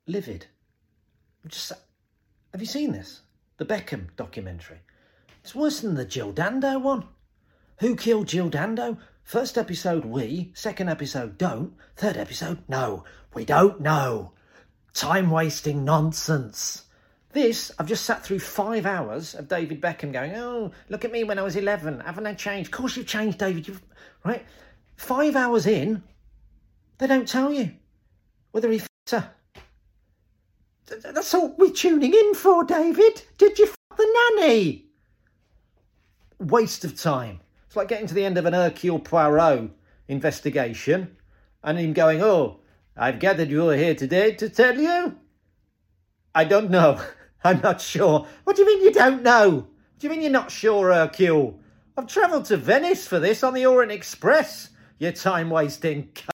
livid. Have you seen this? The Beckham documentary. It's worse than the Jill Dando one. Who killed Jill Dando? First episode, we. Second episode, don't. Third episode, no. We don't know. Time-wasting nonsense. This, I've just sat through 5 hours of David Beckham going, oh, look at me when I was 11. Haven't I changed? Of course you've changed, David. Right? 5 hours in, they don't tell you whether he f***ed her. That's all we're tuning in for, David. Did you f*** the nanny? Waste of time. It's like getting to the end of an Hercule Poirot investigation and him going, oh, I've gathered you all here today to tell you. I don't know. I'm not sure. What do you mean you don't know? What do you mean you're not sure, Hercule? I've travelled to Venice for this on the Orient Express, you time-wasting